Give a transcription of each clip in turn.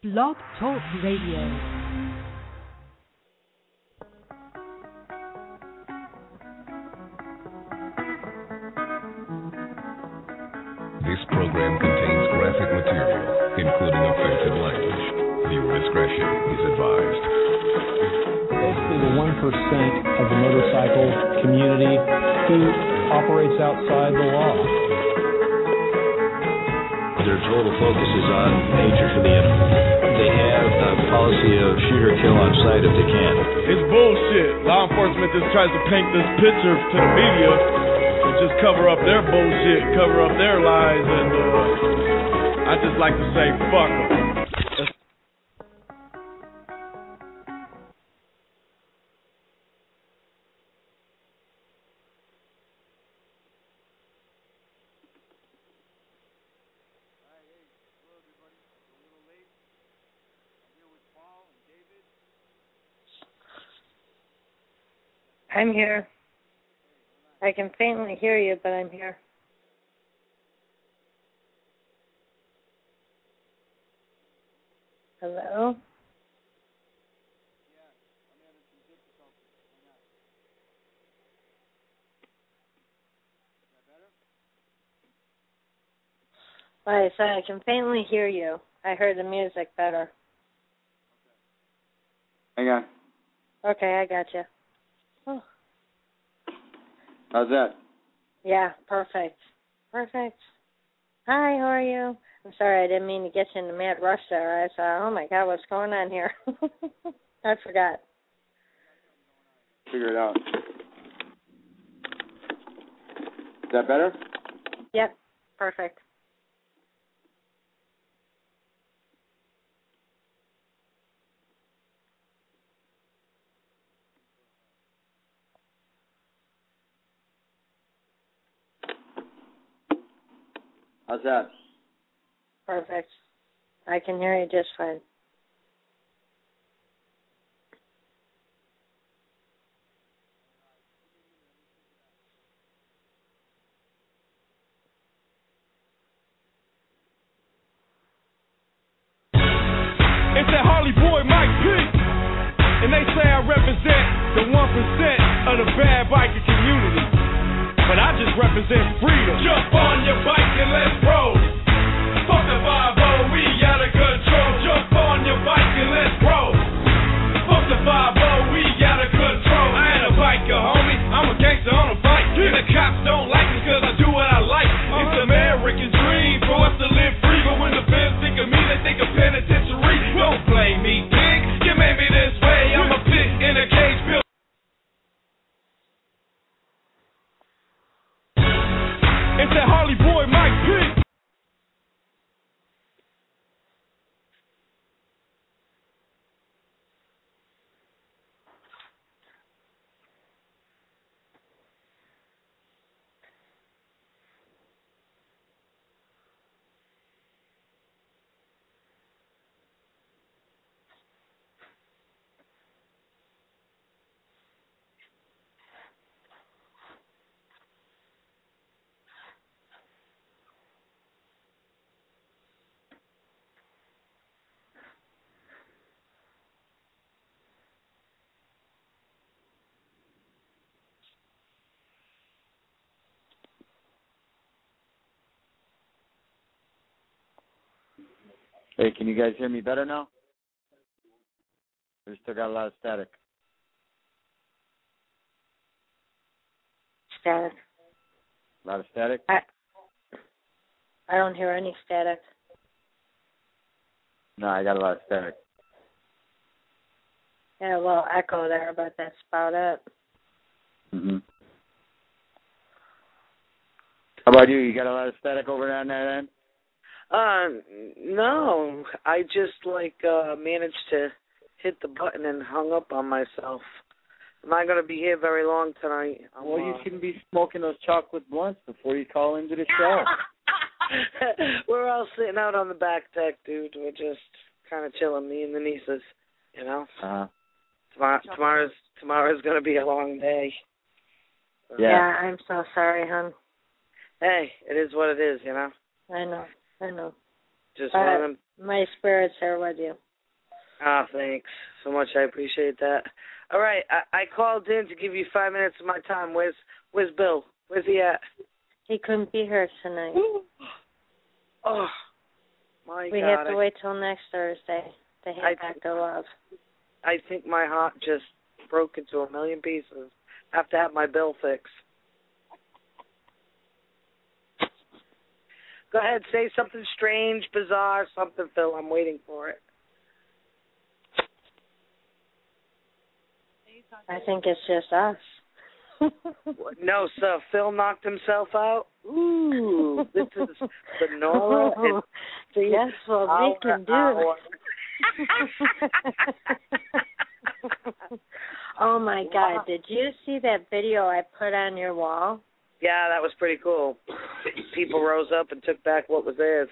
Blog Talk Radio. This program contains graphic material, including offensive language. Viewer discretion is advised. Basically, the 1% of the motorcycle community who operates outside the law. Their total focus is on danger to the enemy. They have a policy of shoot or kill on sight if they can. It's bullshit. Law enforcement just tries to paint this picture to the media and just cover up their bullshit, cover up their lies, and I just like to say, fuck them. I'm here. I can faintly hear you, but I'm here. Hello? Like I said, I can faintly hear you. I heard the music better. Hang on. Okay, I got you. Oh. How's that? Yeah, perfect. Perfect. Hi, how are you? I'm sorry, I didn't mean to get you in the mad rush there. I thought, oh my God, what's going on here? I forgot. Figure it out. Is that better? Yep, perfect. How's that? Perfect. I can hear you just fine. It's that Harley boy Mike P. And they say I represent the 1% of the bad biker community. But I just represent freedom. Jump on your bike and let's roll. Fuck the 5-0, we out of control. Jump on your bike and let's roll. Fuck the 5-0, we out of control. I ain't a biker, homie. I'm a gangster on a bike. And the cops don't like me cause I do what I like. It's the American dream for us to live free. But when the feds think of me, they think of penitentiary. Don't blame me, pig. You made me this way. I'm a pig in a cage built. It's that Harley boy Mike P. Hey, can you guys hear me better now? We still got a lot of static. Static. A lot of static? I don't hear any static. No, I got a lot of static. Yeah, a little echo there, but that's about it. Mm-hmm. How about you? You got a lot of static over there on that end? No. I just, managed to hit the button and hung up on myself. I'm not going to be here very long tonight. Well, you shouldn't be smoking those chocolate blunts before you call into the show. We're all sitting out on the back deck, dude. We're just kind of chilling, me and the nieces, you know? Uh-huh. Tomorrow's going to be a long day. Yeah, I'm so sorry, hon. Hey, it is what it is, you know? I know. Just one of them. My spirits are with you. Ah, thanks so much. I appreciate that. All right, I called in to give you 5 minutes of my time. Where's Bill? Where's he at? He couldn't be here tonight. Oh, my We God. have to wait till next Thursday to head back to love. I think my heart just broke into a million pieces. I have to have my bill fixed. Go ahead, say something strange, bizarre, something, Phil. I'm waiting for it. I think it's just us. No, sir. Phil knocked himself out. Ooh, this is Sonora. Yes, well, we can do it. Oh, my God. Did you see that video I put on your wall? Yeah, that was pretty cool. People rose up and took back what was theirs.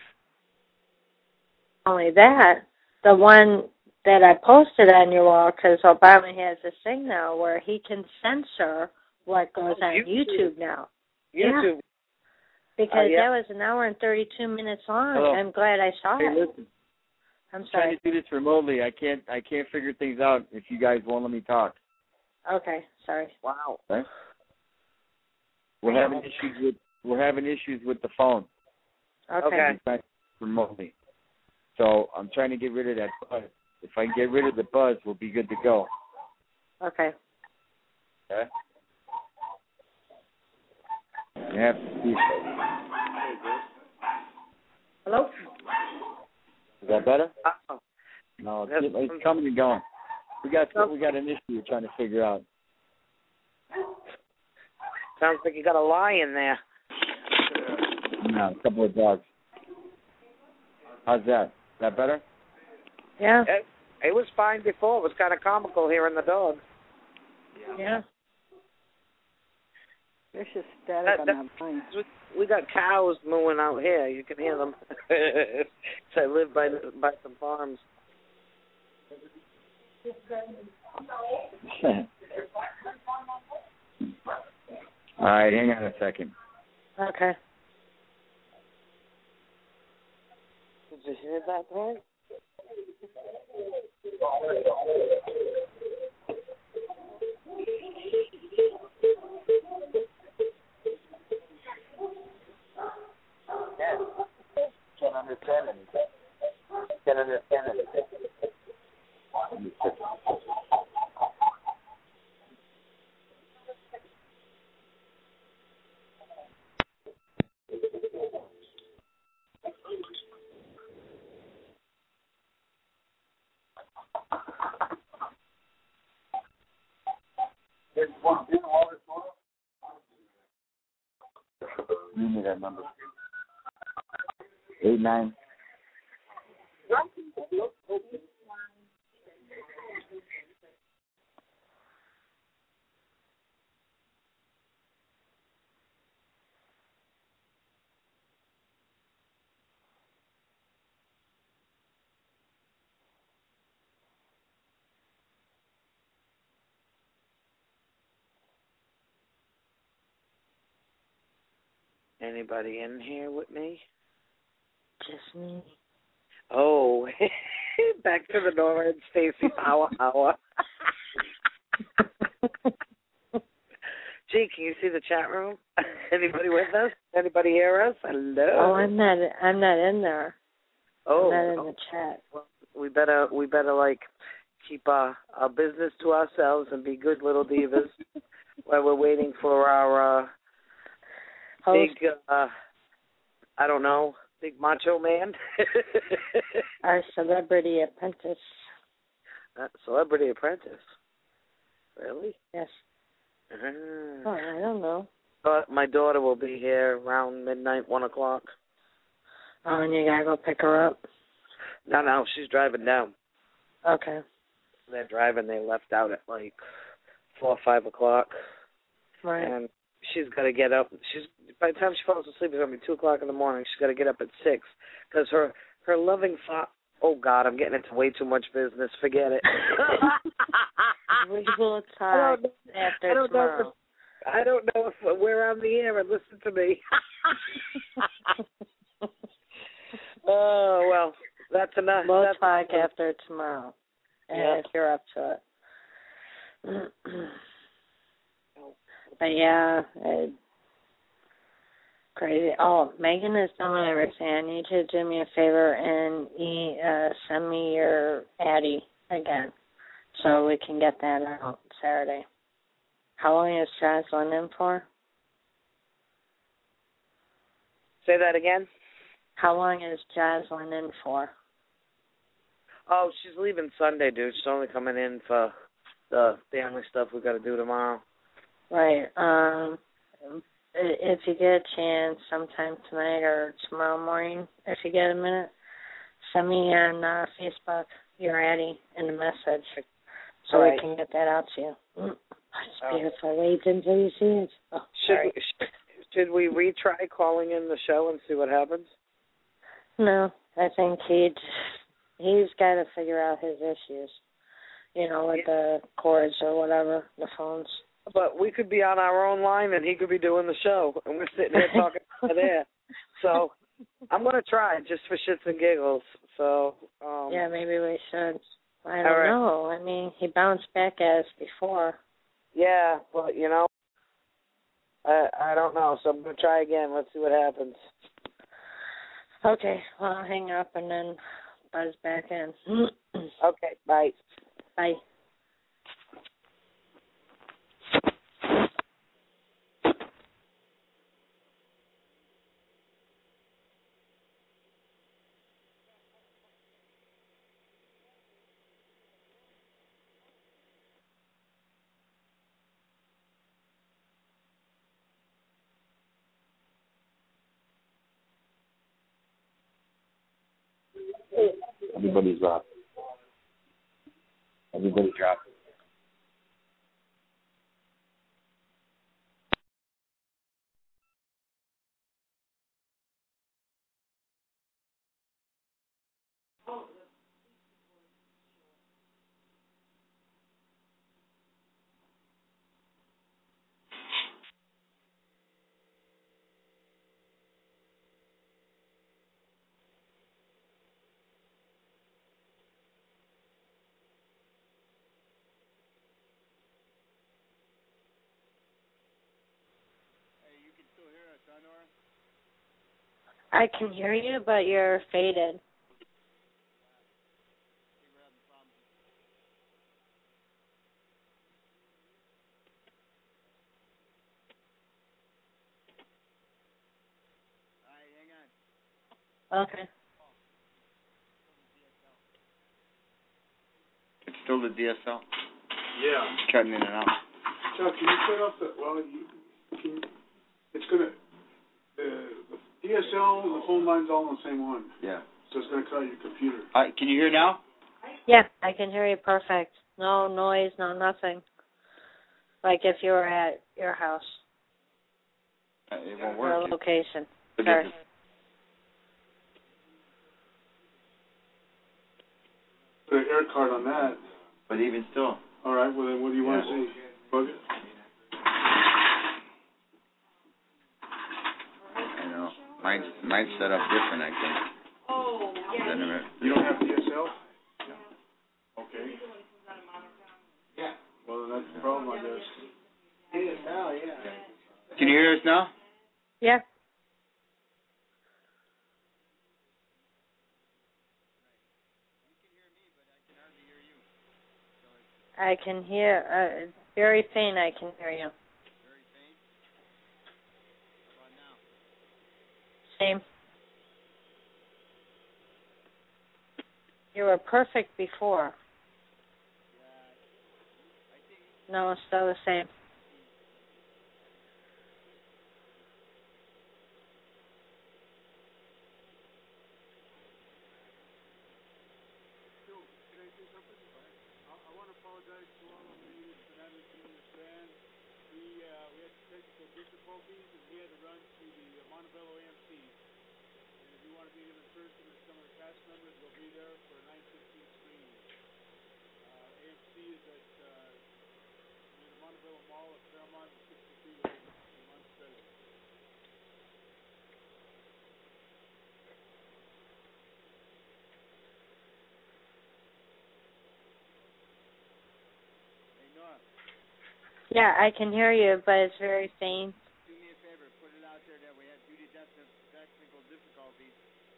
Only that, the one that I posted on your wall, because Obama has this thing now where he can censor what goes on YouTube now. YouTube. Yeah. Because that was an hour and 32 minutes long. Hello. I'm glad I saw it. Listen. I'm trying sorry. to do this remotely. I can't figure things out if you guys won't let me talk. Okay, sorry. Wow. Okay? We're having issues with the phone. Okay. Remotely. So I'm trying to get rid of that buzz. If I can get rid of the buzz, we'll be good to go. Okay. Okay? You have to see. Hello? Is that better? Uh-oh. No, it's coming and going. We got an issue we're trying to figure out. Sounds like you got a lion there. No, a couple of dogs. How's that? Is that better? Yeah. It was fine before. It was kind of comical hearing the dog. Yeah. There's just static on that line. We got cows mooing out here. You can hear them. So I live by some farms. All right, hang on a second. Okay. Did you hear that, right? Can't understand anything. Can't understand anything. Give me that number. 89. Anybody in here with me? Just me. Oh, back to the Nora and Stacy Power Hour. Gee, can you see the chat room? Anybody with us? Anybody hear us? Hello. Oh, I'm not in there. Oh, I'm not in the chat. Well, we better like keep our business to ourselves and be good little divas while we're waiting for our big, I don't know, big macho man. Our celebrity apprentice. Celebrity apprentice. Really? Yes. Uh-huh. Oh, I don't know. But my daughter will be here around midnight, 1 o'clock. Oh, and you gotta go pick her up? No, she's driving down. Okay. They're driving. They left out at like 4 or 5 o'clock. Right. And she's got to get up. By the time she falls asleep, it's going to be 2 o'clock in the morning. She's got to get up at 6 because her loving thought, oh, God, I'm getting into way too much business. Forget it. We will talk after tomorrow. I don't know if we're on the air and listen to me. Oh, well, that's enough. We'll That's talk after tomorrow, if you're up to it. But yeah, crazy. Oh, Megan has done what I was saying. I need you to do me a favor and send me your Addy again so we can get that out Saturday. How long is Jocelyn in for? Say that again? How long is Jocelyn in for? Oh, she's leaving Sunday, dude. She's only coming in for the family stuff we got to do tomorrow. Right. If you get a chance sometime tonight or tomorrow morning, if you get a minute, send me on Facebook your Addy in a message so we can get that out to you. That's beautiful. Wait until you see it. Oh, should we retry calling in the show and see what happens? No, I think he's got to figure out his issues, with the cords or whatever, the phones. But we could be on our own line and he could be doing the show, and we're sitting here talking over there. So I'm going to try just for shits and giggles. So yeah, maybe we should. I don't know. I mean, he bounced back at us before. Yeah, but, I don't know. So I'm going to try again. Let's see what happens. Okay, well, I'll hang up and then buzz back in. Okay, bye. Bye. Everybody's dropped. Everybody dropped. I can hear you, but you're faded. Okay. It's still the DSL? Yeah. Cutting in and out. Chuck, can you shut off the, it's going to, the DSL and the phone line's all on the same one. Yeah. So it's going to cut out your computer. Can you hear now? Yeah, I can hear you perfect. No noise, no nothing. Like if you were at your house. It won't Or work. location. Sorry. Put an air card on that. But even still. All right, well then what do you want to see? Bug it? I know. Mine's set up different, I think. Oh, yeah. You don't have DSL? Okay. Yeah. Well, then that's the problem, I guess. DSL, yeah. Can you hear us now? Yeah. I can hear, very faint I can hear you. Very faint? How about now? Same. You were perfect before. No, it's still the same. Yeah, I can hear you, but it's very faint. Do me a favor, put it out there that we had due to technical difficulties.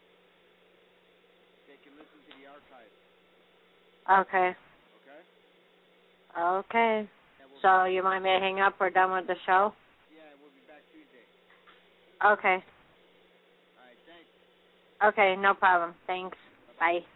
They can listen to the archive. Okay. Okay? Okay. So you want me to hang up? We're done with the show? Yeah, we'll be back Tuesday. Okay. All right, thanks. Okay, no problem. Thanks. Bye.